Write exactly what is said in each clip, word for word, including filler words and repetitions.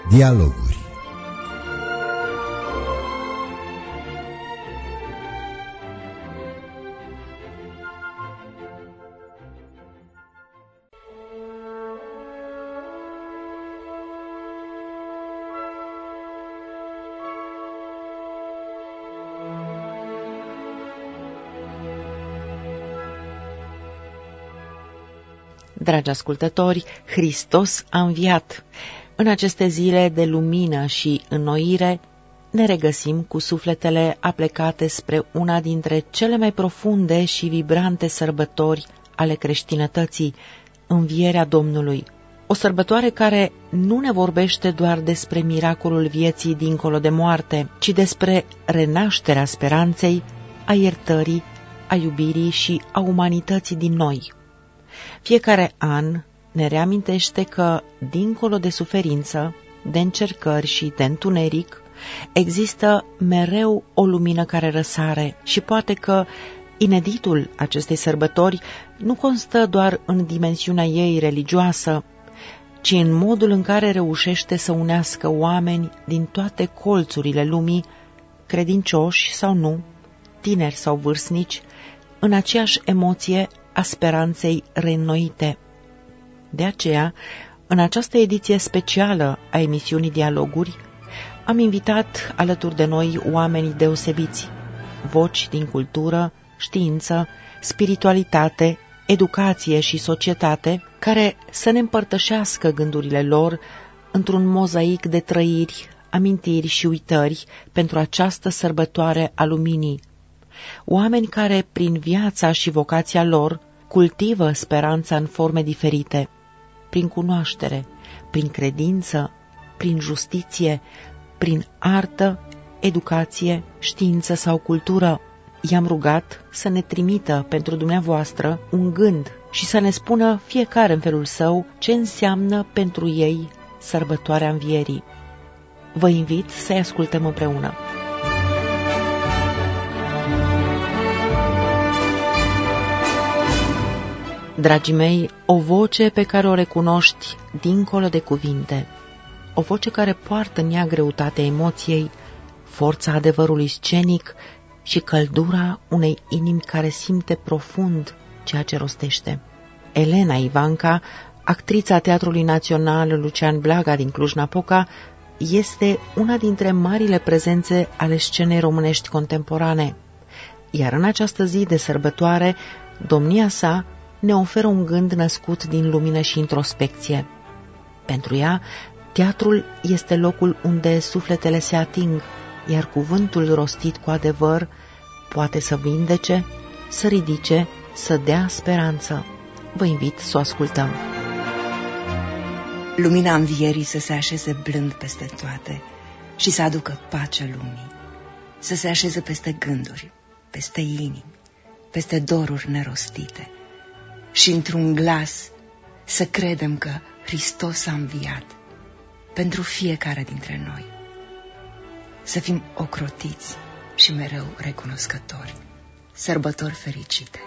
Dialoguri. Dragi ascultători, Hristos a înviat. În aceste zile de lumină și înnoire ne regăsim cu sufletele aplecate spre una dintre cele mai profunde și vibrante sărbători ale creștinătății, învierea Domnului. O sărbătoare care nu ne vorbește doar despre miracolul vieții dincolo de moarte, ci despre renașterea speranței, a iertării, a iubirii și a umanității din noi. Fiecare an ne reamintește că, dincolo de suferință, de încercări și de întuneric, există mereu o lumină care răsare și poate că ineditul acestei sărbători nu constă doar în dimensiunea ei religioasă, ci în modul în care reușește să unească oameni din toate colțurile lumii, credincioși sau nu, tineri sau vârstnici, în aceeași emoție a speranței reînnoite. De aceea, în această ediție specială a emisiunii Dialoguri, am invitat alături de noi oamenii deosebiți, voci din cultură, știință, spiritualitate, educație și societate, care să ne împărtășească gândurile lor într-un mozaic de trăiri, amintiri și uitări pentru această sărbătoare a luminii. Oameni care, prin viața și vocația lor, cultivă speranța în forme diferite, prin cunoaștere, prin credință, prin justiție, prin artă, educație, știință sau cultură. I-am rugat să ne trimită pentru dumneavoastră un gând și să ne spună fiecare în felul său ce înseamnă pentru ei sărbătoarea învierii. Vă invit să-i ascultăm împreună. Dragii mei, o voce pe care o recunoști dincolo de cuvinte, o voce care poartă în ea greutatea emoției, forța adevărului scenic și căldura unei inimi care simte profund ceea ce rostește. Elena Ivanca, actrița Teatrului Național Lucian Blaga din Cluj-Napoca, este una dintre marile prezențe ale scenei românești contemporane, iar în această zi de sărbătoare, domnia sa ne oferă un gând născut din lumină și introspecție. Pentru ea, teatrul este locul unde sufletele se ating, iar cuvântul rostit cu adevăr poate să vindece, să ridice, să dea speranță. Vă invit să o ascultăm. Lumina învierii să se așeze blând peste toate și să aducă pace lumii, să se așeze peste gânduri, peste inimi, peste doruri nerostite, și într-un glas să credem că Hristos a înviat pentru fiecare dintre noi. Să fim ocrotiți și mereu recunoscători. Sărbători fericite!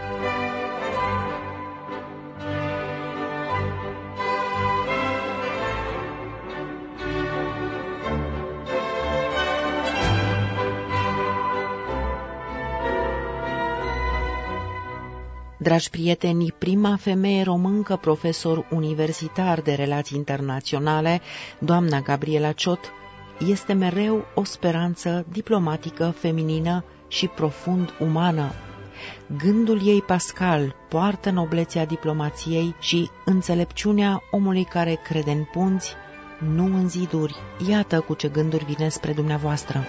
Dragi prieteni, prima femeie româncă profesor universitar de relații internaționale, doamna Gabriela Ciot, este mereu o speranță diplomatică, feminină și profund umană. Gândul ei pascal poartă noblețea diplomației și înțelepciunea omului care crede în punți, nu în ziduri. Iată cu ce gânduri vine spre dumneavoastră.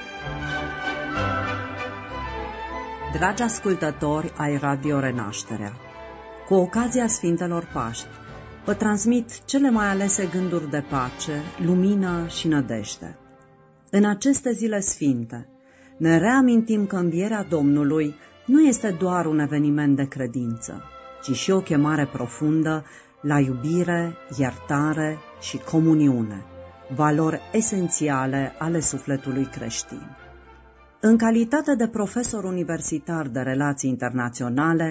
Dragi ascultători ai Radio Renașterea, cu ocazia Sfintelor Paști, vă transmit cele mai alese gânduri de pace, lumină și nădejde. În aceste zile sfinte, ne reamintim că învierea Domnului nu este doar un eveniment de credință, ci și o chemare profundă la iubire, iertare și comuniune, valori esențiale ale sufletului creștin. În calitate de profesor universitar de relații internaționale,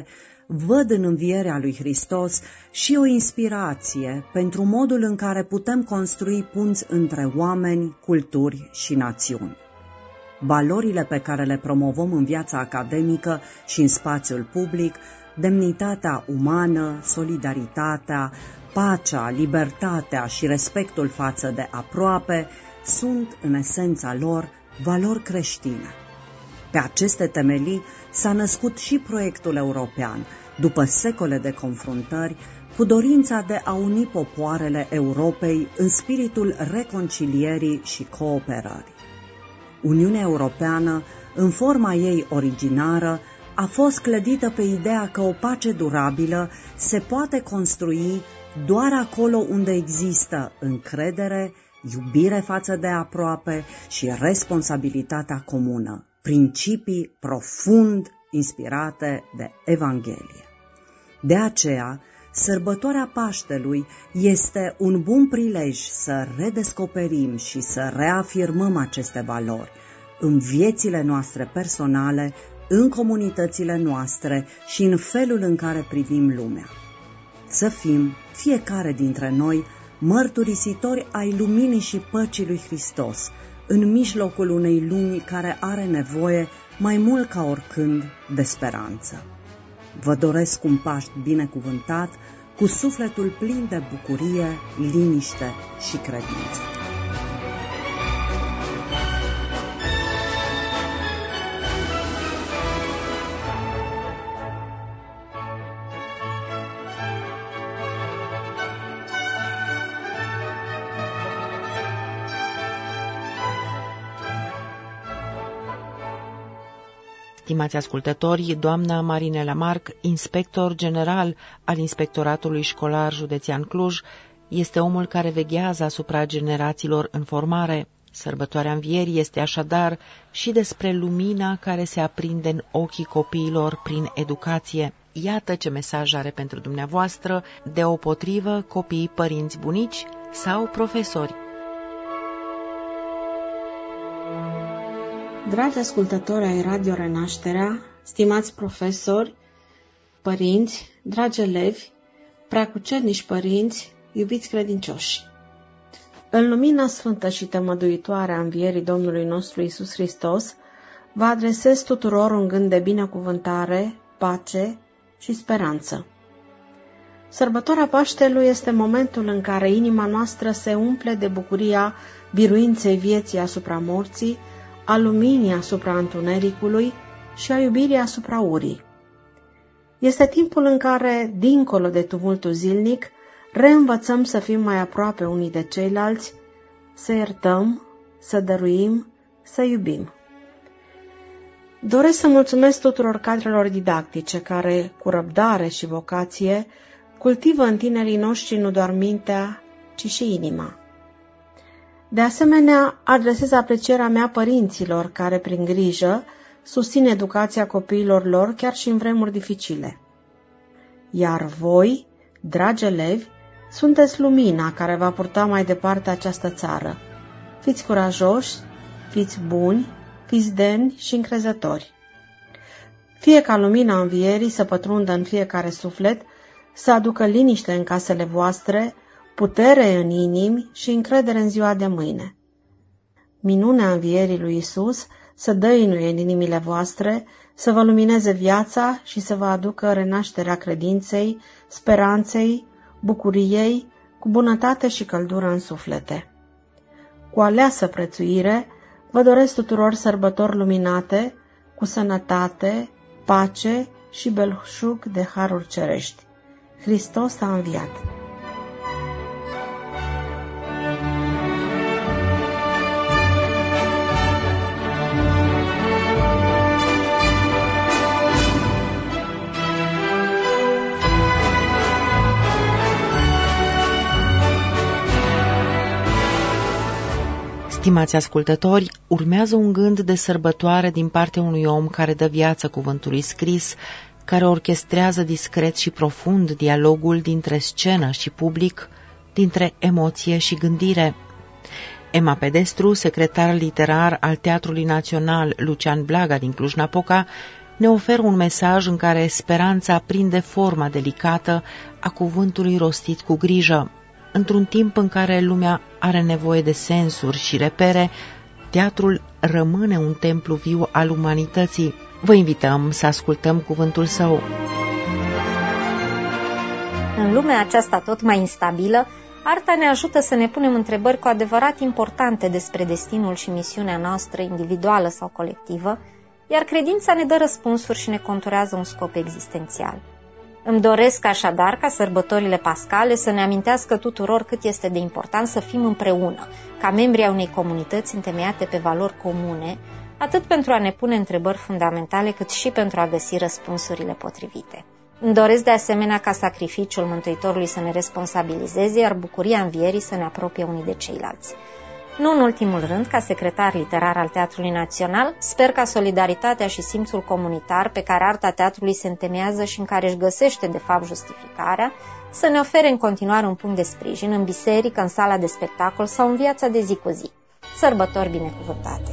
văd în învierea lui Hristos și o inspirație pentru modul în care putem construi punți între oameni, culturi și națiuni. Valorile pe care le promovăm în viața academică și în spațiul public, demnitatea umană, solidaritatea, pacea, libertatea și respectul față de aproape, sunt, în esența lor, valori creștine. Pe aceste temelii s-a născut și proiectul european, după secole de confruntări, cu dorința de a uni popoarele Europei în spiritul reconcilierii și cooperării. Uniunea Europeană, în forma ei originară, a fost clădită pe ideea că o pace durabilă se poate construi doar acolo unde există încredere, iubire față de aproape și responsabilitatea comună, principii profund inspirate de Evanghelie. De aceea, sărbătoarea Paștelui este un bun prilej să redescoperim și să reafirmăm aceste valori în viețile noastre personale, în comunitățile noastre și în felul în care privim lumea. Să fim, fiecare dintre noi, mărturisitori ai luminii și păcii lui Hristos, în mijlocul unei lumi care are nevoie mai mult ca oricând de speranță. Vă doresc un Paști binecuvântat, cu sufletul plin de bucurie, liniște și credință. Stimați ascultători, doamna Marinela Marc, inspector general al Inspectoratului Școlar Județean Cluj, este omul care veghează asupra generațiilor în formare. Sărbătoarea Învierii este așadar și despre lumina care se aprinde în ochii copiilor prin educație. Iată ce mesaj are pentru dumneavoastră, deopotrivă copiii, părinți, bunici sau profesori. Dragi ascultători ai Radio Renașterea, stimați profesori, părinți, dragi elevi, preacucernici părinți, iubiți credincioși. În lumina sfântă și tămăduitoare a învierii Domnului nostru Iisus Hristos, vă adresez tuturor un gând de binecuvântare, pace și speranță. Sărbătoarea Paștelui este momentul în care inima noastră se umple de bucuria biruinței vieții asupra morții, a luminii asupra întunericului și a iubirii asupra urii. Este timpul în care, dincolo de tumultul zilnic, reînvățăm să fim mai aproape unii de ceilalți, să iertăm, să dăruim, să iubim. Doresc să mulțumesc tuturor cadrelor didactice care, cu răbdare și vocație, cultivă în tinerii noștri nu doar mintea, ci și inima. De asemenea, adresez aprecierea mea părinților care, prin grijă, susțin educația copiilor lor chiar și în vremuri dificile. Iar voi, dragi elevi, sunteți lumina care va purta mai departe această țară. Fiți curajoși, fiți buni, fiți demni și încrezători. Fie ca lumina învierii să pătrundă în fiecare suflet, să aducă liniște în casele voastre, putere în inimi și încredere în ziua de mâine. Minunea învierii lui Isus să dăinuie în inimile voastre, să vă lumineze viața și să vă aducă renașterea credinței, speranței, bucuriei, cu bunătate și căldură în suflete. Cu aleasă prețuire, vă doresc tuturor sărbători luminate, cu sănătate, pace și belșug de haruri cerești. Hristos a înviat! Stimați ascultători, urmează un gând de sărbătoare din partea unui om care dă viață cuvântului scris, care orchestrează discret și profund dialogul dintre scenă și public, dintre emoție și gândire. Emma Pedestru, secretar literar al Teatrului Național Lucian Blaga din Cluj-Napoca, ne oferă un mesaj în care speranța prinde forma delicată a cuvântului rostit cu grijă. Într-un timp în care lumea are nevoie de sensuri și repere, teatrul rămâne un templu viu al umanității. Vă invităm să ascultăm cuvântul său. În lumea aceasta tot mai instabilă, arta ne ajută să ne punem întrebări cu adevărat importante despre destinul și misiunea noastră, individuală sau colectivă, iar credința ne dă răspunsuri și ne conturează un scop existențial. Îmi doresc așadar ca sărbătorile pascale să ne amintească tuturor cât este de important să fim împreună, ca membri ai unei comunități întemeiate pe valori comune, atât pentru a ne pune întrebări fundamentale, cât și pentru a găsi răspunsurile potrivite. Îmi doresc de asemenea ca sacrificiul Mântuitorului să ne responsabilizeze, iar bucuria învierii să ne apropie unii de ceilalți. Nu în ultimul rând, ca secretar literar al Teatrului Național, sper ca solidaritatea și simțul comunitar pe care arta teatrului se întemeiază și în care își găsește de fapt justificarea, să ne ofere în continuare un punct de sprijin în biserică, în sala de spectacol sau în viața de zi cu zi. Sărbători binecuvântate!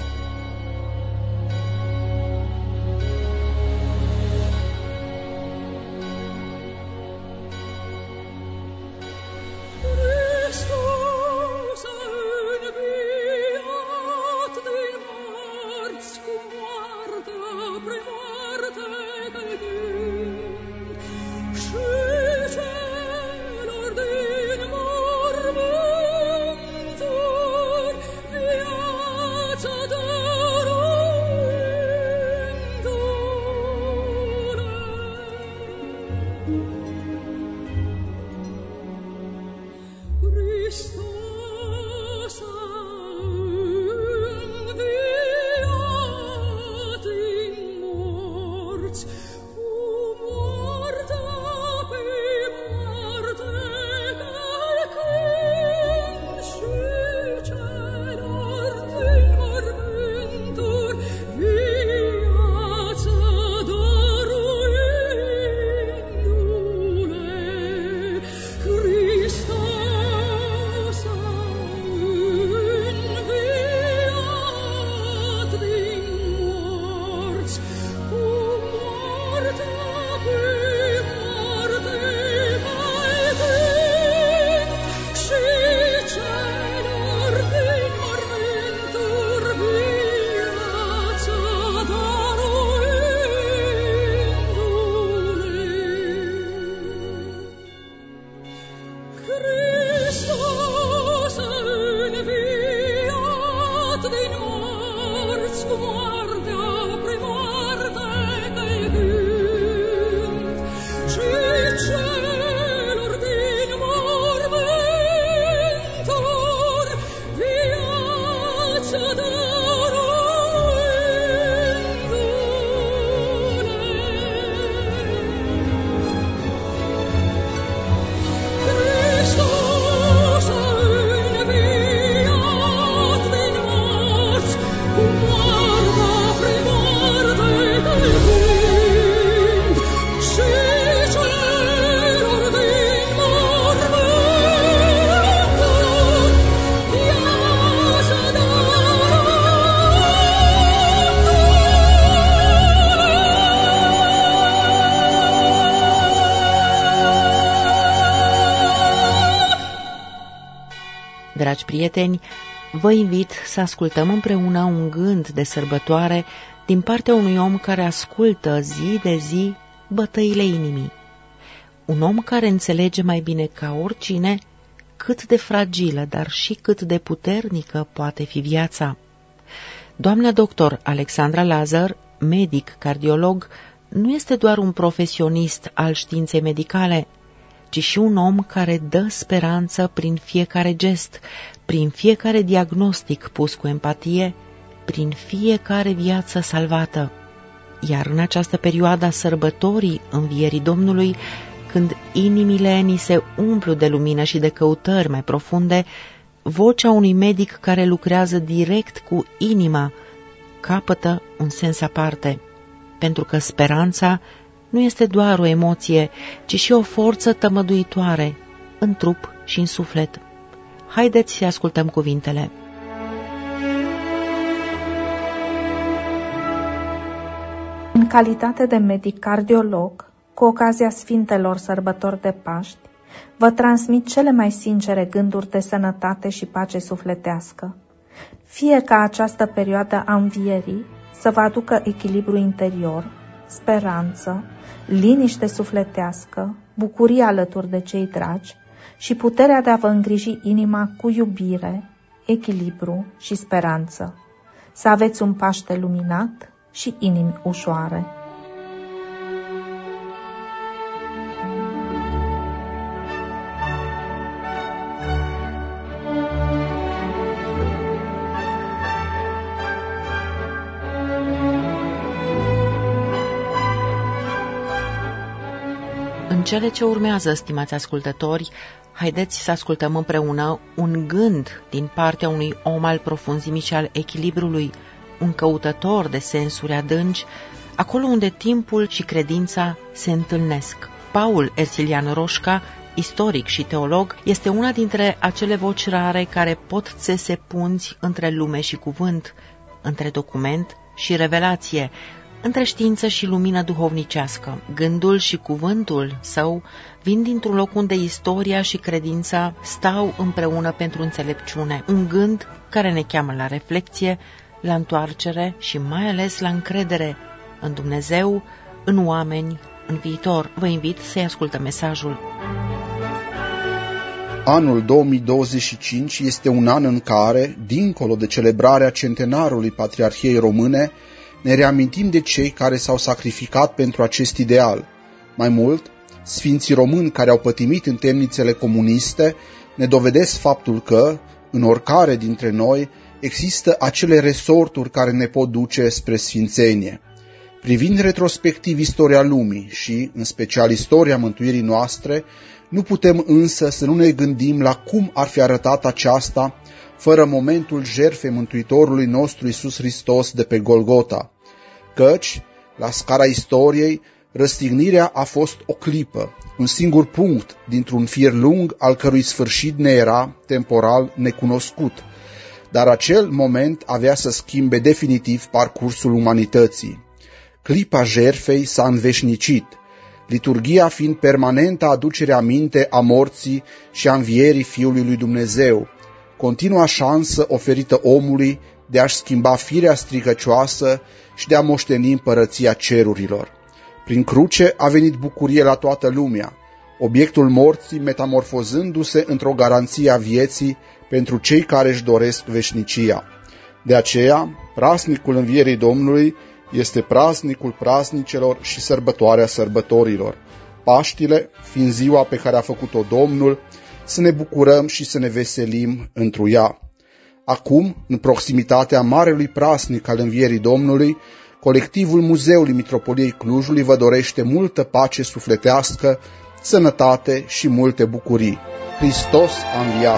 Dragi prieteni, vă invit să ascultăm împreună un gând de sărbătoare din partea unui om care ascultă zi de zi bătăile inimii. Un om care înțelege mai bine ca oricine cât de fragilă, dar și cât de puternică poate fi viața. Doamna doctor Alexandra Lazar, medic cardiolog, nu este doar un profesionist al științei medicale, ci și un om care dă speranță prin fiecare gest, prin fiecare diagnostic pus cu empatie, prin fiecare viață salvată. Iar în această perioadă a sărbătorii învierii Domnului, când inimile ni se umplu de lumină și de căutări mai profunde, vocea unui medic care lucrează direct cu inima capătă un sens aparte, pentru că speranța nu este doar o emoție, ci și o forță tămăduitoare, în trup și în suflet. Haideți să ascultăm cuvintele. În calitate de medic cardiolog, cu ocazia Sfintelor Sărbători de Paști, vă transmit cele mai sincere gânduri de sănătate și pace sufletească. Fie ca această perioadă a învierii să vă aducă echilibru interior, speranță, liniște sufletească, bucurie alături de cei dragi și puterea de a vă îngriji inima cu iubire, echilibru și speranță. Să aveți un Paște luminat și inimi ușoare. În cele ce urmează, stimați ascultători, haideți să ascultăm împreună un gând din partea unui om al profunzimii și al echilibrului, un căutător de sensuri adânci, acolo unde timpul și credința se întâlnesc. Paul Ersilian Roșca, istoric și teolog, este una dintre acele voci rare care pot țese punți între lume și cuvânt, între document și revelație, între știință și lumină duhovnicească. Gândul și cuvântul său vin dintr-un loc unde istoria și credința stau împreună pentru înțelepciune. Un gând care ne cheamă la reflecție, la întoarcere și mai ales la încredere în Dumnezeu, în oameni, în viitor. Vă invit să-i ascultăm mesajul. Anul două mii douăzeci și cinci este un an în care, dincolo de celebrarea centenarului Patriarhiei Române, ne reamintim de cei care s-au sacrificat pentru acest ideal. Mai mult, sfinții români care au pătimit în temnițele comuniste ne dovedesc faptul că, în oricare dintre noi, există acele resorturi care ne pot duce spre sfințenie. Privind retrospectiv istoria lumii și, în special, istoria mântuirii noastre, nu putem însă să nu ne gândim la cum ar fi arătat aceasta fără momentul jertfei Mântuitorului nostru Iisus Hristos de pe Golgota. Căci, la scara istoriei, răstignirea a fost o clipă, un singur punct dintr-un fir lung al cărui sfârșit ne era, temporal, necunoscut. Dar acel moment avea să schimbe definitiv parcursul umanității. Clipa jertfei s-a înveșnicit, liturghia fiind permanentă aducere aminte a morții și a învierii Fiului lui Dumnezeu, continua șansă oferită omului de a-și schimba firea stricăcioasă și de a moșteni împărăția cerurilor. Prin cruce a venit bucurie la toată lumea, obiectul morții metamorfozându-se într-o garanție a vieții pentru cei care își doresc veșnicia. De aceea, praznicul învierii Domnului este praznicul praznicelor și sărbătoarea sărbătorilor. Paștile, fiind ziua pe care a făcut-o Domnul, să ne bucurăm și să ne veselim întru ea. Acum, în proximitatea marelui praznic al învierii Domnului, colectivul Muzeului Mitropoliei Clujului vă dorește multă pace sufletească, sănătate și multe bucurii. Hristos a înviat!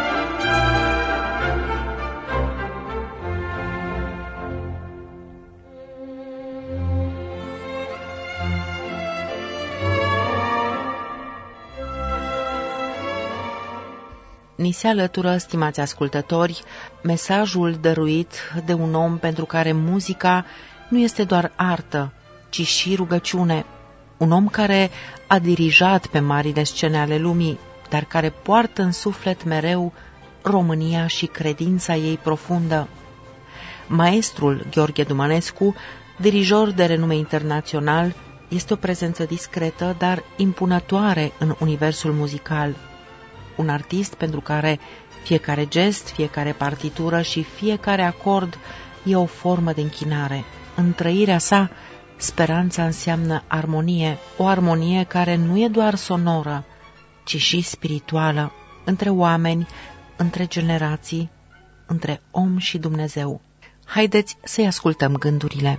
Ni se alătură, stimați ascultători, mesajul dăruit de un om pentru care muzica nu este doar artă, ci și rugăciune. Un om care a dirijat pe marile scene ale lumii, dar care poartă în suflet mereu România și credința ei profundă. Maestrul Gheorghe Dumănescu, dirijor de renume internațional, este o prezență discretă, dar impunătoare în universul muzical. Un artist pentru care fiecare gest, fiecare partitură și fiecare acord e o formă de închinare. În trăirea sa, speranța înseamnă armonie, o armonie care nu e doar sonoră, ci și spirituală, între oameni, între generații, între om și Dumnezeu. Haideți să-i ascultăm gândurile.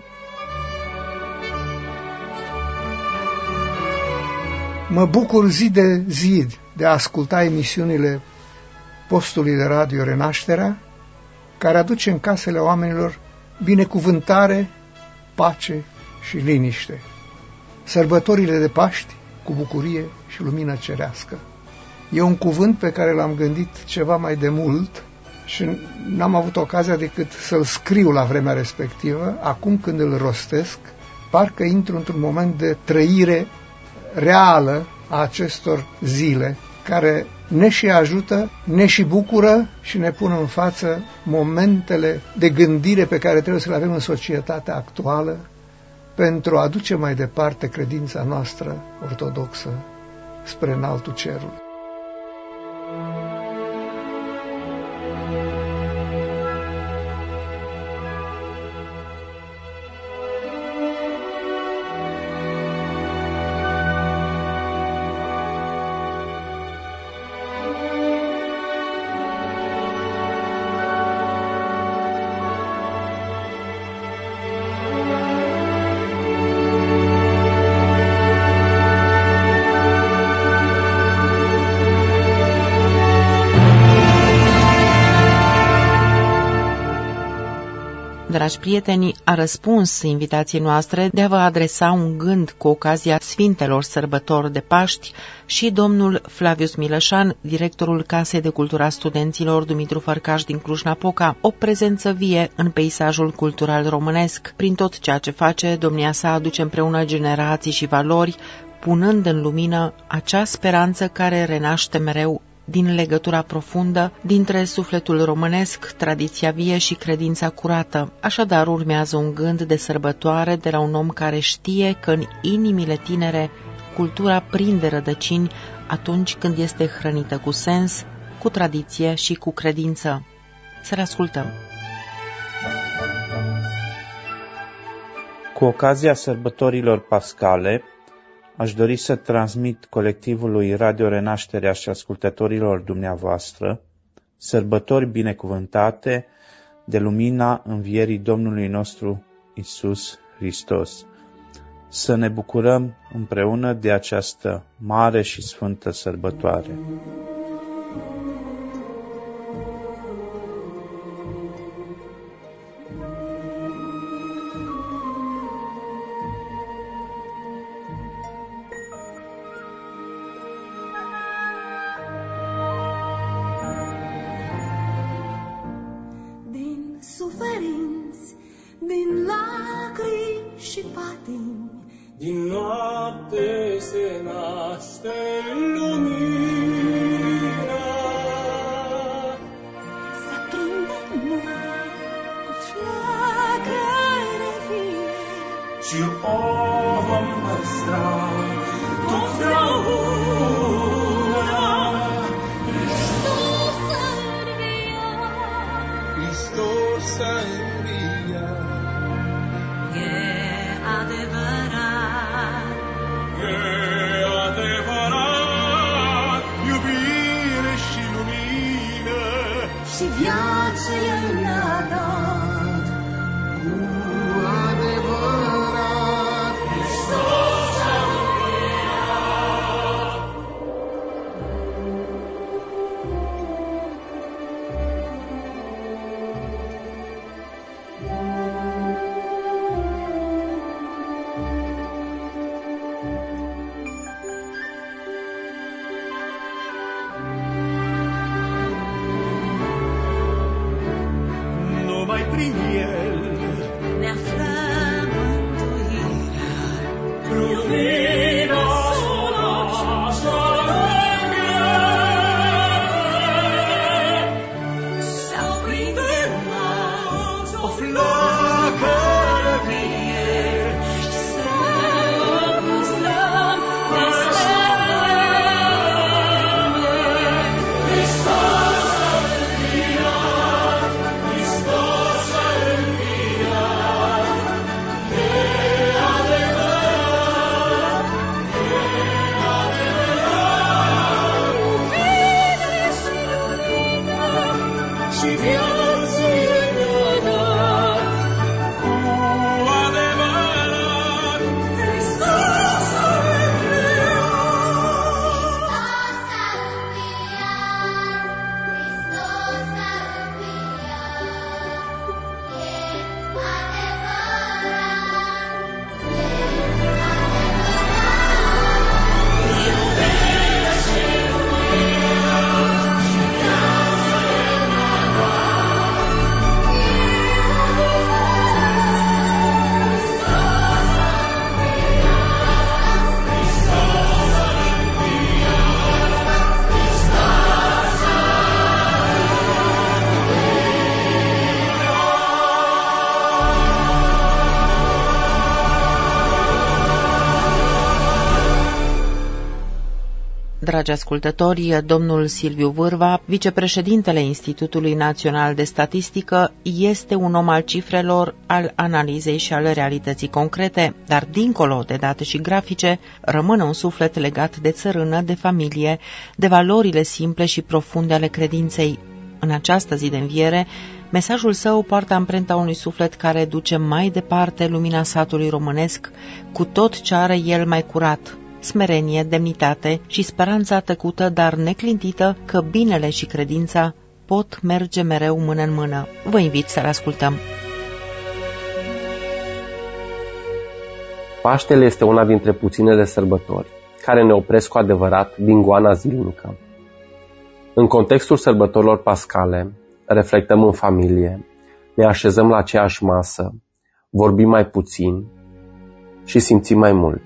Mă bucur zi de zi de a asculta emisiunile postului de radio Renașterea, care aduce în casele oamenilor binecuvântare, pace și liniște. Sărbătorile de Paști cu bucurie și lumină cerească. E un cuvânt pe care l-am gândit ceva mai de mult și n-am avut ocazia decât să-l scriu la vremea respectivă. Acum când îl rostesc, parcă intru într-un moment de trăire reală a acestor zile, care ne și ajută, ne și bucură și ne pun în față momentele de gândire pe care trebuie să le avem în societatea actuală pentru a aduce mai departe credința noastră ortodoxă spre înaltul cerul. Dragi prieteni, a răspuns invitației noastre de a vă adresa un gând cu ocazia Sfintelor Sărbători de Paști și domnul Flavius Mileșan, directorul Casei de Cultură a Studenților Dumitru Fărcaș din Cluj-Napoca, o prezență vie în peisajul cultural românesc. Prin tot ceea ce face, domnia sa aduce împreună generații și valori, punând în lumină acea speranță care renaște mereu din legătura profundă dintre sufletul românesc, tradiția vie și credința curată. Așadar urmează un gând de sărbătoare de la un om care știe că în inimile tinere cultura prinde rădăcini atunci când este hrănită cu sens, cu tradiție și cu credință. Să-l ascultăm! Cu ocazia sărbătorilor pascale, aș dori să transmit colectivului Radio Renașterea și ascultătorilor dumneavoastră sărbători binecuvântate de lumina învierii Domnului nostru Iisus Hristos. Să ne bucurăm împreună de această mare și sfântă sărbătoare. Din noapte se naște lumina, s-aprinde în noi o flacără vie și o vom păstra totdeauna. Hristos a înviat, Hristos a înviat. E adevărat, e adevărat, iubire și lumină și viață El ne-a dat. Cu adevărat, Hristos a înviat. Numai prin El ne aflăm mântuirea, lumina solașă în el. S-aprinde în noi o flacără vie și să păstrăm păstrăm-ne. Hristos a înviat, Hristos a înviat. Dragi ascultători, domnul Silviu Vârva, vicepreședintele Institutului Național de Statistică, este un om al cifrelor, al analizei și al realității concrete, dar dincolo de date și grafice, rămâne un suflet legat de țărână, de familie, de valorile simple și profunde ale credinței. În această zi de înviere, mesajul său poartă amprenta unui suflet care duce mai departe lumina satului românesc, cu tot ce are el mai curat, smerenie, demnitate și speranța tăcută, dar neclintită, că binele și credința pot merge mereu mână în mână. Vă invit să-l ascultăm. Paștele este una dintre puținele sărbători care ne opresc cu adevărat din goana zilnică. În contextul sărbătorilor pascale, reflectăm în familie, ne așezăm la aceeași masă, vorbim mai puțin și simțim mai mult.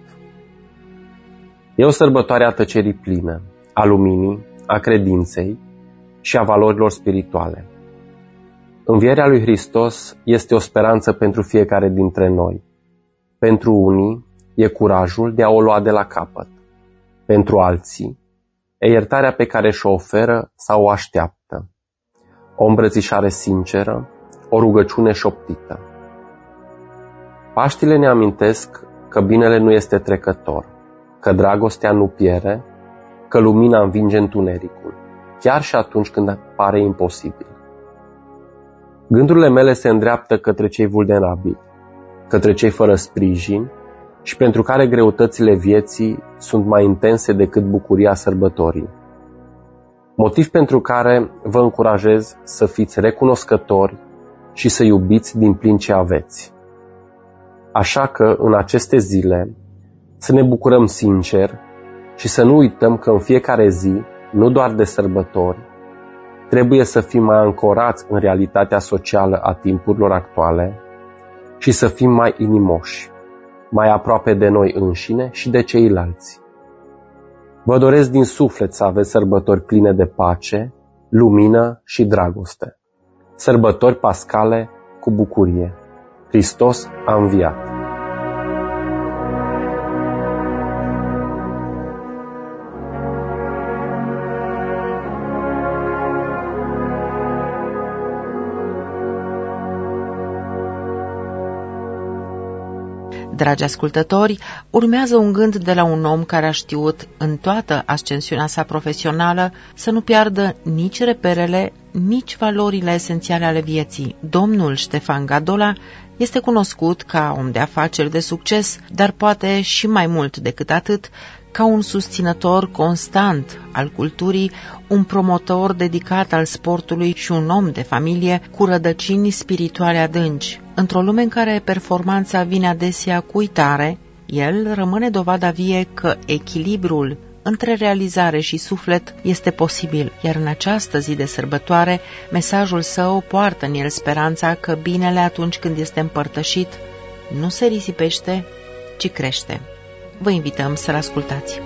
E o sărbătoare a tăcerii pline, a luminii, a credinței și a valorilor spirituale. Învierea lui Hristos este o speranță pentru fiecare dintre noi. Pentru unii e curajul de a o lua de la capăt. Pentru alții e iertarea pe care și-o oferă sau o așteaptă. O îmbrățișare sinceră, o rugăciune șoptită. Paștile ne amintesc că binele nu este trecător, că dragostea nu pierde, că lumina învinge întunericul, chiar și atunci când pare imposibil. Gândurile mele se îndreaptă către cei vulnerabili, către cei fără sprijin și pentru care greutățile vieții sunt mai intense decât bucuria sărbătorii. Motiv pentru care vă încurajez să fiți recunoscători și să iubiți din plin ce aveți. Așa că, în aceste zile, să ne bucurăm sincer și să nu uităm că în fiecare zi, nu doar de sărbători, trebuie să fim mai ancorați în realitatea socială a timpurilor actuale și să fim mai inimoși, mai aproape de noi înșine și de ceilalți. Vă doresc din suflet să aveți sărbători pline de pace, lumină și dragoste. Sărbători pascale cu bucurie. Hristos a înviat! Dragi ascultători, urmează un gând de la un om care a știut, în toată ascensiunea sa profesională, să nu piardă nici reperele, nici valorile esențiale ale vieții. Domnul Ștefan Gadola este cunoscut ca om de afaceri de succes, dar poate și mai mult decât atât, ca un susținător constant al culturii, un promotor dedicat al sportului și un om de familie cu rădăcini spirituale adânci. Într-o lume în care performanța vine adesea cu uitare, el rămâne dovada vie că echilibrul între realizare și suflet este posibil, iar în această zi de sărbătoare, mesajul său poartă în el speranța că binele atunci când este împărtășit nu se risipește, ci crește. Vă invităm să-l ascultați.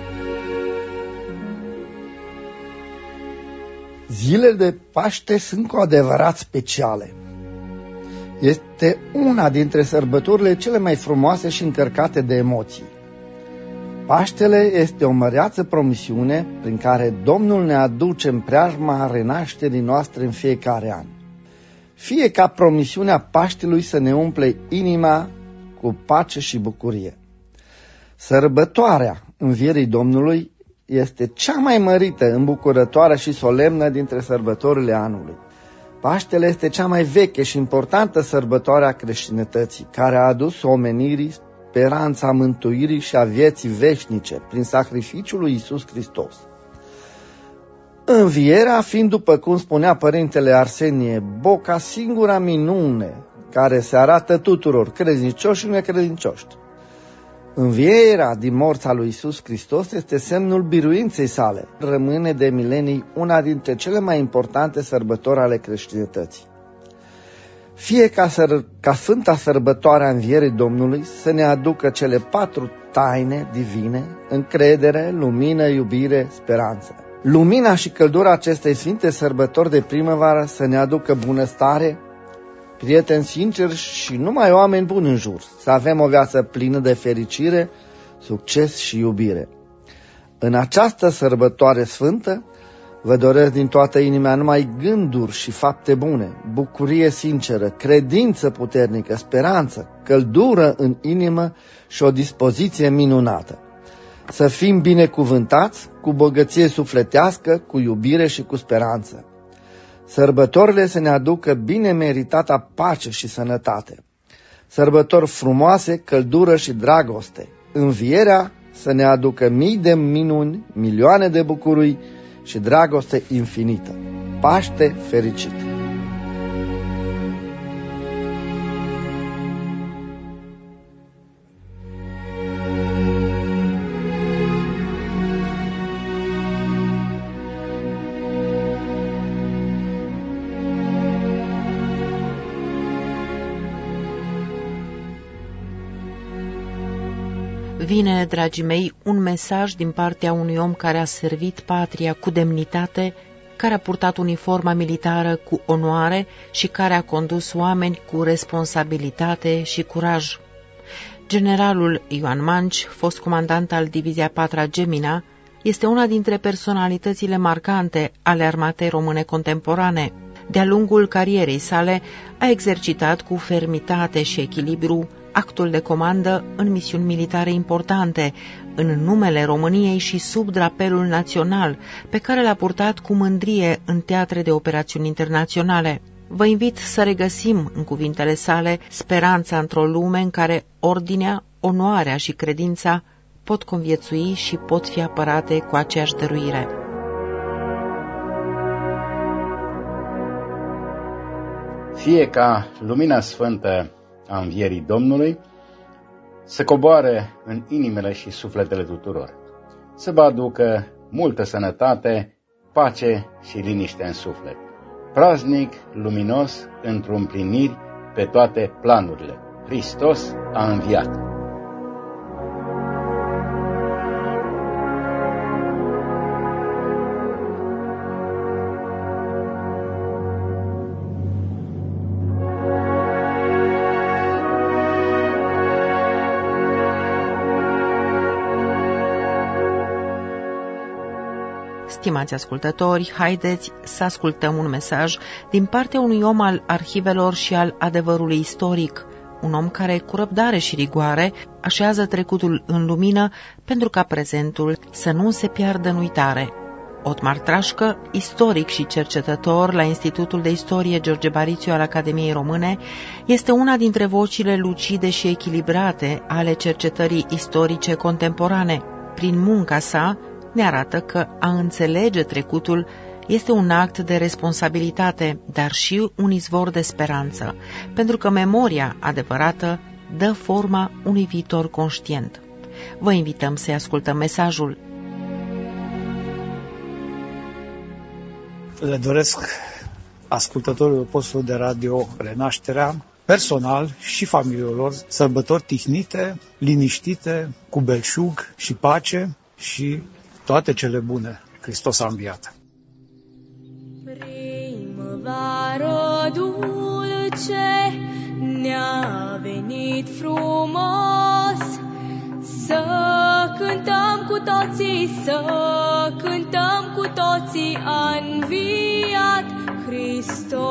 Zilele de Paște sunt cu adevărat speciale. Este una dintre sărbătorile cele mai frumoase și încărcate de emoții. Paștele este o măreață promisiune prin care Domnul ne aduce în preajma renașterii noastre în fiecare an. Fie ca promisiunea Paștelui să ne umple inima cu pace și bucurie. Sărbătoarea învierii Domnului este cea mai mărită, îmbucurătoare și solemnă dintre sărbătorile anului. Paștele este cea mai veche și importantă sărbătoare a creștinătății, care a adus omenirii speranța mântuirii și a vieții veșnice prin sacrificiul lui Iisus Hristos. Învierea fiind, după cum spunea părintele Arsenie Boca, singura minune care se arată tuturor, credincioși și necredincioși. Învierea din morța lui Iisus Hristos este semnul biruinței sale. Rămâne de milenii una dintre cele mai importante sărbători ale creștinătății. Fie ca, săr- ca Sfânta Sărbătoare a Învierii Domnului să ne aducă cele patru taine divine: încredere, lumină, iubire, speranță. Lumina și căldura acestei sfinte sărbători de primăvară să ne aducă bunăstare, prieteni sinceri și numai oameni buni în jur, să avem o viață plină de fericire, succes și iubire. În această sărbătoare sfântă vă doresc din toată inima numai gânduri și fapte bune, bucurie sinceră, credință puternică, speranță, căldură în inimă și o dispoziție minunată. Să fim binecuvântați cu bogăție sufletească, cu iubire și cu speranță. Sărbătorile să ne aducă bine meritata pace și sănătate. Sărbători frumoase, căldură și dragoste. Învierea să ne aducă mii de minuni, milioane de bucurii și dragoste infinită. Paște fericit! Vine, dragii mei, un mesaj din partea unui om care a servit patria cu demnitate, care a purtat uniforma militară cu onoare și care a condus oameni cu responsabilitate și curaj. Generalul Ioan Manci, fost comandant al Divizia patra Gemina, este una dintre personalitățile marcante ale armatei române contemporane. De-a lungul carierei sale a exercitat cu fermitate și echilibru actul de comandă în misiuni militare importante, în numele României și sub drapelul național, pe care l-a purtat cu mândrie în teatre de operațiuni internaționale. Vă invit să regăsim în cuvintele sale speranța într-o lume în care ordinea, onoarea și credința pot conviețui și pot fi apărate cu aceeași dăruire. Fie ca lumina sfântă a învierii Domnului să coboare în inimile și sufletele tuturor, să vă aducă multă sănătate, pace și liniște în suflet. Praznic luminos într-o împliniri pe toate planurile. Hristos a înviat! Stimați ascultători, haideți să ascultăm un mesaj din partea unui om al arhivelor și al adevărului istoric, un om care, cu răbdare și rigoare, așează trecutul în lumină pentru ca prezentul să nu se piardă în uitare. Otmar Trașcă, istoric și cercetător la Institutul de Istorie George Barițiu al Academiei Române, este una dintre vocile lucide și echilibrate ale cercetării istorice contemporane. Prin munca sa, ne arată că a înțelege trecutul este un act de responsabilitate, dar și un izvor de speranță, pentru că memoria adevărată dă forma unui viitor conștient. Vă invităm să ascultăm mesajul. Le doresc ascultătorilor postului de radio Renașterea, personal și familiilor lor, sărbători tihnite, liniștite, cu belșug și pace și toate cele bune. Hristos a înviat! Primăvară dulce ne-a venit frumos, să cântăm cu toții, să cântăm cu toții, a înviat Hristos.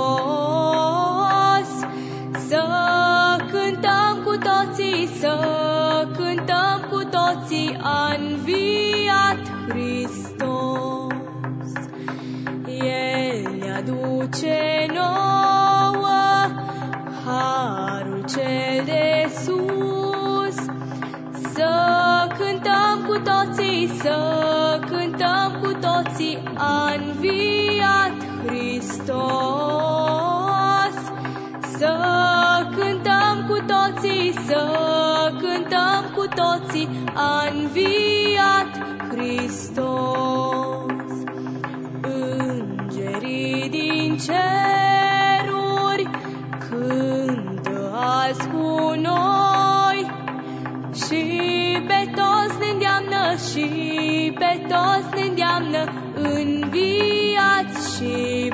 Să cântăm cu toții, să cântăm cu toții, a înviat Hristos. El ne aduce nouă harul cel de sus. Să cântăm cu toții, să cântăm cu toții, a înviat Hristos. Să cântăm cu toții, să cântăm cu toții, a înviat Hristos. Îngerii din ceruri cântă azi cu noi și pe toți ne îndeamnă, și pe toți ne îndeamnă, înviați și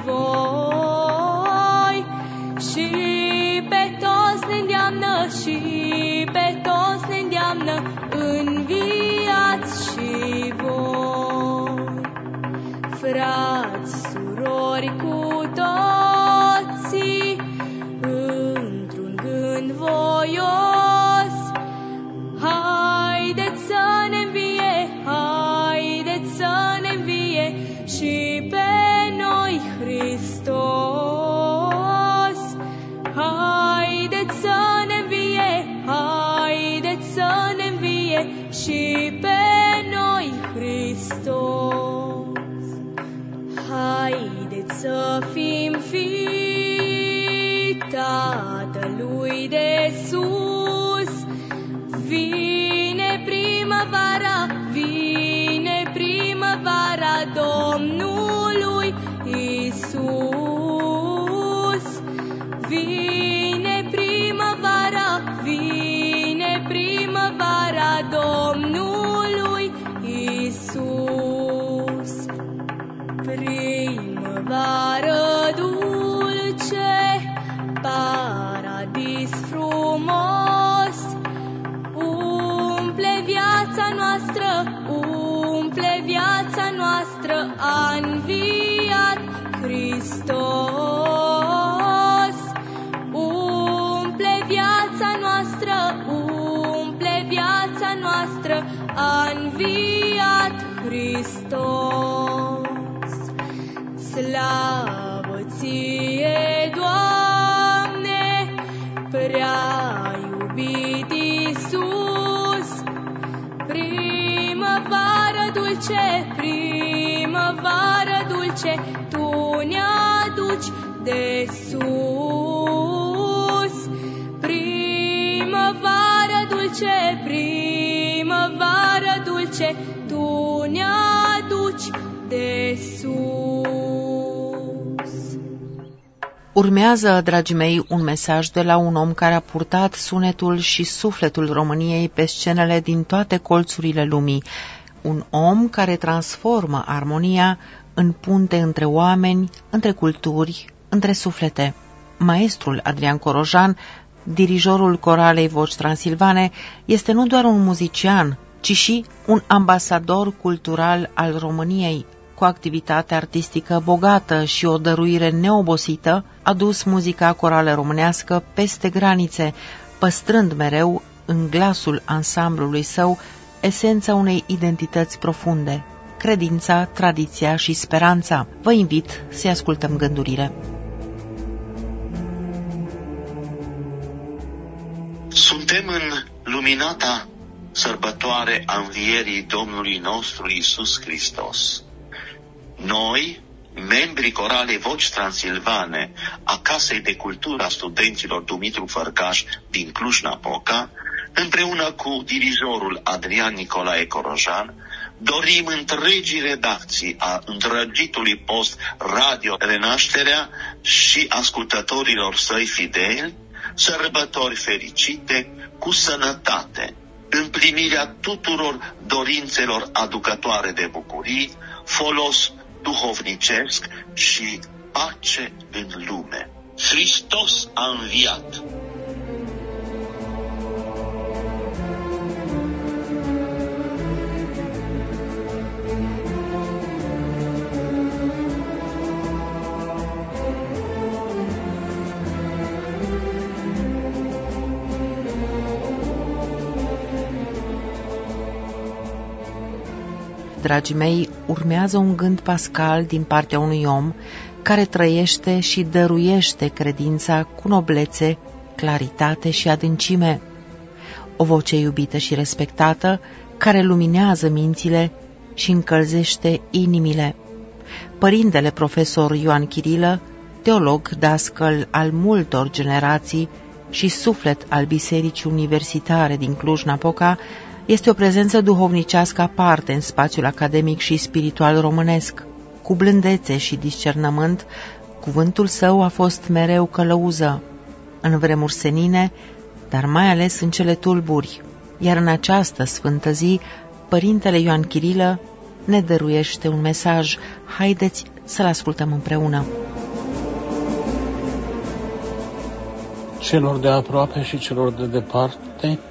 voi. Și pe toți ne îndeamnă, și pe toți ne îndeamnă, înviați și voi. frați, surori cu toții, într-un gând voios, haideți să ne învie, haideți să ne învie și pe noi Hristos. Haideți să ne învie, haideți să ne învie și pe noi Hristos. Haideți să fim fii Tatălui de sus. Vine primăvara, vine primăvara Domnului Iisus. Vine primăvara, vine primăvara Domnului Iisus. Primăvară dulce, paradis frumos, umple viața noastră, umple viața noastră, a înviat Hristos. Umple viața noastră, umple viața noastră, a înviat Hristos. Slavă ție, Doamne, prea iubit Iisus. Primăvară dulce, primăvară dulce, Tu ne-aduci de sus. Primăvară dulce, primăvară dulce, Tu ne-aduci de sus. Urmează, dragii mei, un mesaj de la un om care a purtat sunetul și sufletul României pe scenele din toate colțurile lumii. Un om care transformă armonia în punte între oameni, între culturi, între suflete. Maestrul Adrian Corojan, dirijorul coralei Voci Transilvane, este nu doar un muzician, ci și un ambasador cultural al României. Cu activitate artistică bogată și o dăruire neobosită, a dus muzica corală românească peste granițe, păstrând mereu în glasul ansamblului său esența unei identități profunde, credința, tradiția și speranța. Vă invit să-i ascultăm gândurile. Suntem în luminata sărbătoare a învierii Domnului nostru Iisus Hristos. Noi, membrii coralei Voci Transilvane a Casei de Cultură a Studenților Dumitru Fărcaș din Cluj-Napoca, împreună cu dirijorul Adrian Nicolae Corojan, dorim întregii redacții a îndrăgitului post Radio Renașterea și ascultătorilor săi fideli sărbători fericite, cu sănătate, împlinirea tuturor dorințelor aducătoare de bucurii, folos duhovnicesc și pace în lume. Hristos a înviat! Dragii mei, urmează un gând pascal din partea unui om care trăiește și dăruiește credința cu noblețe, claritate și adâncime. O voce iubită și respectată care luminează mințile și încălzește inimile. Părintele profesor Ioan Chirilă, teolog, dascăl al multor generații și suflet al Bisericii Universitare din Cluj-Napoca, este o prezență duhovnicească aparte în spațiul academic și spiritual românesc. Cu blândețe și discernământ, cuvântul său a fost mereu călăuză, în vremuri senine, dar mai ales în cele tulburi, iar în această sfântă zi, Părintele Ioan Chirilă ne dăruiește un mesaj. Haideți să-l ascultăm împreună. Celor de aproape și celor de departe,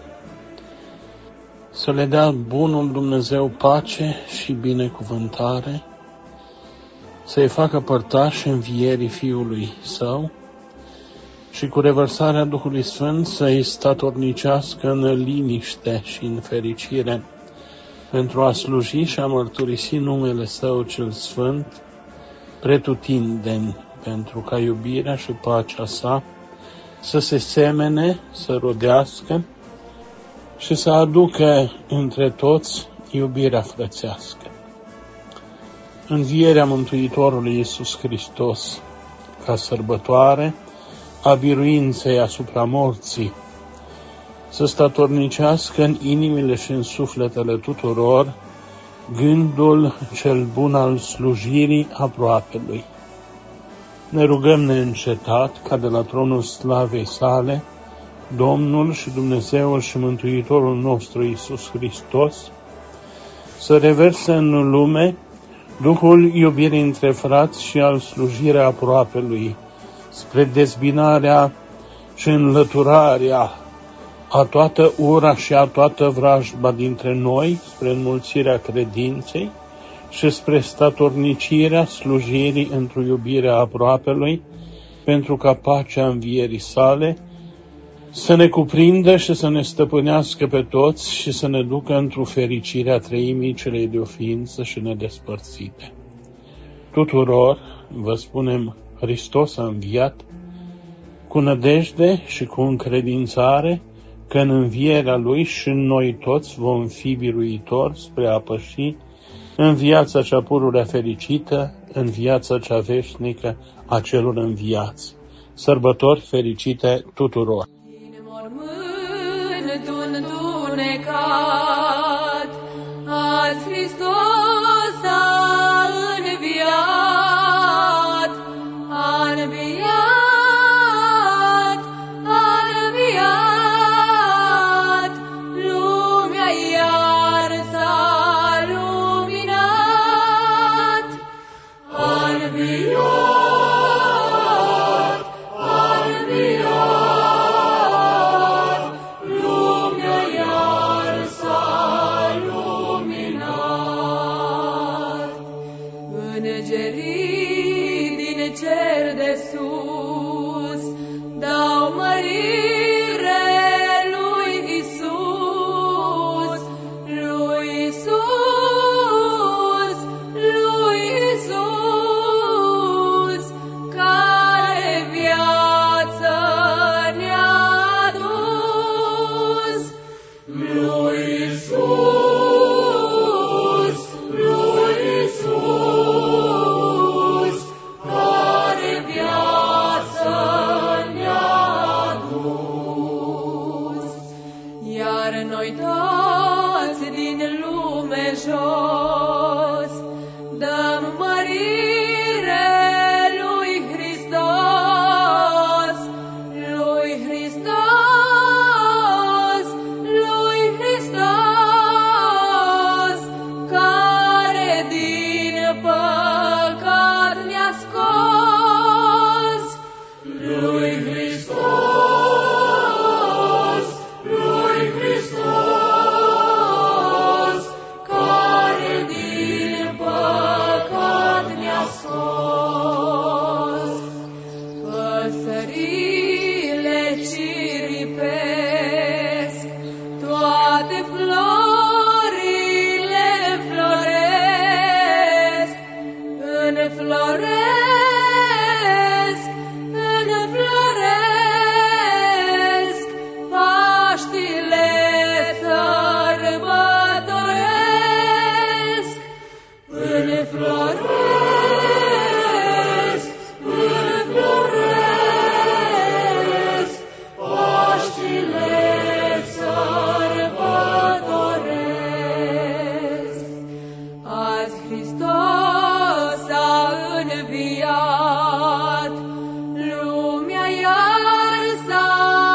să le dea bunul Dumnezeu pace și binecuvântare, să-i facă părtași învierii Fiului Său și cu revărsarea Duhului Sfânt să-i statornicească în liniște și în fericire pentru a sluji și a mărturisi numele Său cel Sfânt pretutindeni, pentru ca iubirea și pacea Sa să se semene, să rodească și să aducă între toți iubirea frățească. Învierea Mântuitorului Iisus Hristos ca sărbătoare a biruinței asupra morții să statornicească în inimile și în sufletele tuturor gândul cel bun al slujirii aproapelui. Ne rugăm neîncetat ca de la tronul slavei Sale, Domnul și Dumnezeul și Mântuitorul nostru Iisus Hristos să reverse în lume Duhul iubirii între frați și al slujirea aproapelui, spre dezbinarea și înlăturarea a toată ura și a toată vrajba dintre noi, spre înmulțirea credinței și spre statornicirea slujirii într-o iubirea aproapelui, pentru ca pacea învierii Sale să ne cuprindă și să ne stăpânească pe toți și să ne ducă într-o fericire a treimii celei de o ființă și nedespărțite. Tuturor vă spunem, Hristos a înviat, cu nădejde și cu încredințare că în învierea Lui și noi toți vom fi biruitori spre a păși în viața cea pururea fericită, în viața cea veșnică a celor înviați. Sărbători fericite tuturor! Azi Hristos a înviat, a înviat, a înviat, lumea iar s-a luminat, a înviat, a înviat, lumea iar s-a luminat. Îngerii din cer de sus dau mărire lui Isus, lui Isus, lui Isus, care viață ne-a adus, lui Isus, lui Isus, care viață ne-a adus. Iar noi toți din lume jos dăm mărire lui Hristos, lui Hristos, lui Hristos, care din păcat ne-a scos, lui Hristos, lui Hristos, care din păcat ne-a scos. Păsările ciripesc, toate florile înfloresc, înfloresc, înfloresc, Paștile sărbătoresc, înfloresc, înfloresc, Paștile sărbătoresc. Azi Hristos a înviat, lumea iar s-a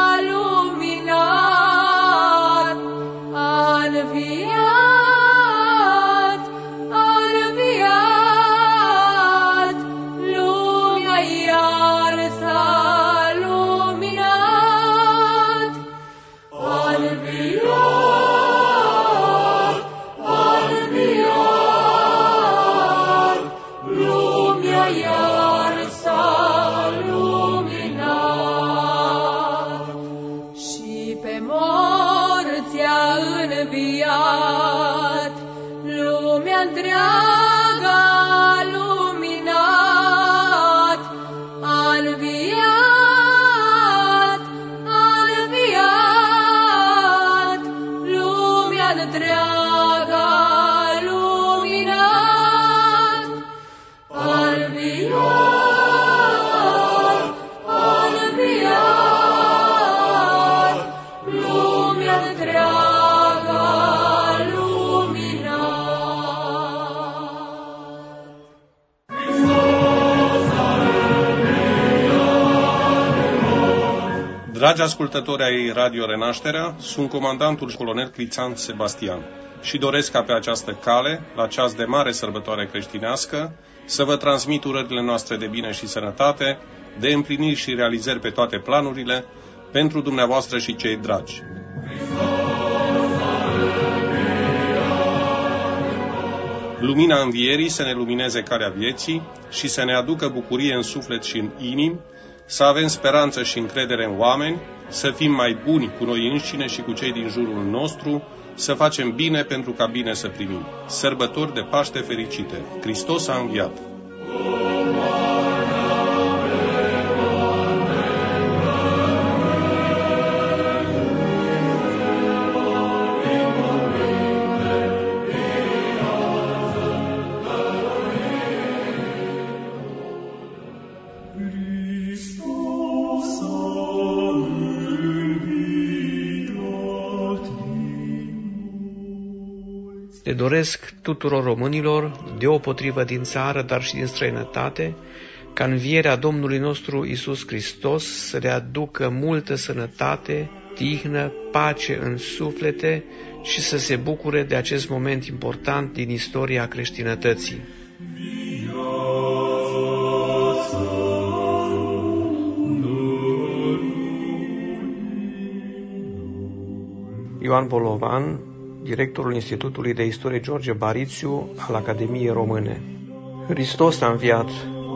luminat, a înviat, a înviat, Dragi ascultători ai Radio Renașterea, sunt comandantul colonel Crițan Sebastian și doresc ca pe această cale, la ceas de mare sărbătoare creștinească, să vă transmit urările noastre de bine și sănătate, de împliniri și realizări pe toate planurile, pentru dumneavoastră și cei dragi. Lumina învierii să ne lumineze calea vieții și să ne aducă bucurie în suflet și în inimi, să avem speranță și încredere în oameni, să fim mai buni cu noi înșine și cu cei din jurul nostru, să facem bine pentru ca bine să primim. Sărbători de Paște fericite! Hristos a înviat! Le doresc tuturor românilor, deopotrivă din țară, dar și din străinătate, ca învierea Domnului nostru Iisus Hristos să le aducă multă sănătate, tihnă, pace în suflete și să se bucure de acest moment important din istoria creștinătății. Ioan Bolovan, directorul Institutului de Istorie George Barițiu al Academiei Române. Hristos a înviat!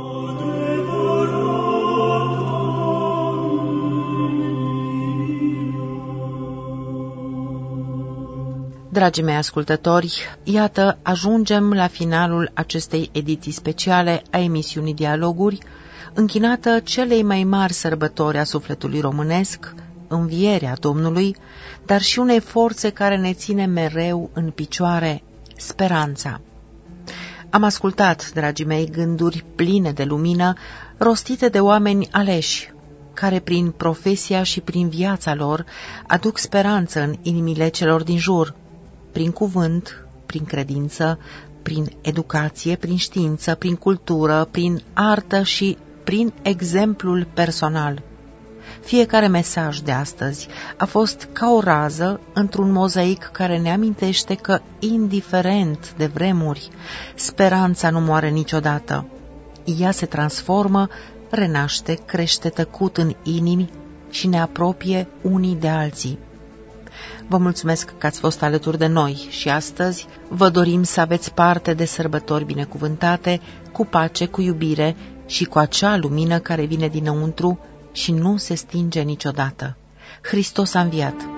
Dragii mei ascultători, iată, ajungem la finalul acestei ediții speciale a emisiunii Dialoguri, închinată celei mai mari sărbători a sufletului românesc, învierea Domnului, dar și unei forțe care ne ține mereu în picioare, speranța. Am ascultat, dragii mei, gânduri pline de lumină, rostite de oameni aleși, care prin profesia și prin viața lor aduc speranță în inimile celor din jur, prin cuvânt, prin credință, prin educație, prin știință, prin cultură, prin artă și prin exemplul personal. Fiecare mesaj de astăzi a fost ca o rază într-un mozaic care ne amintește că, indiferent de vremuri, speranța nu moare niciodată. Ea se transformă, renaște, crește tăcut în inimi și ne apropie unii de alții. Vă mulțumesc că ați fost alături de noi și astăzi vă dorim să aveți parte de sărbători binecuvântate, cu pace, cu iubire și cu acea lumină care vine dinăuntru și nu se stinge niciodată. Hristos a înviat!